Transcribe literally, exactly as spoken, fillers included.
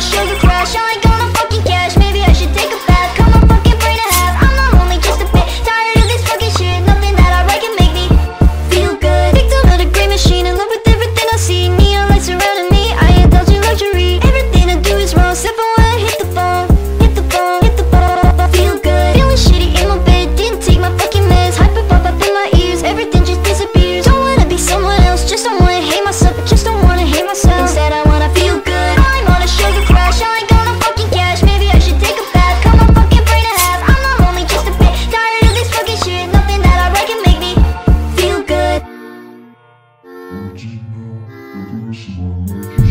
sugar crush, I ain't got no fucking cash. Maybe I should take a bath, cut my fucking brain in half. I'm not lonely, just a bit tired of this fucking shit. Nothing that I write can make me feel good. Victim of the great machine, in love with everything I see. Neon lights surrounding me, I indulge in luxury. Everything I do is wrong, except for when I hit the phone. Hit the phone, hit the phone. Feel good, feeling shitty in my bed. Didn't take my fucking meds, hyper pop up in my ears. Everything just disappears. Don't wanna be someone else, just don't wanna hate myself. I just don't wanna hate myself. Instead I wanna feel good. I'm on a sugar crash, I ain't got no fucking cash. Maybe I should take a bath, cut my fucking brain in half. I'm not lonely, just a bit tired of this fucking shit. Nothing that I write can make me feel good. Original, eu conheço uma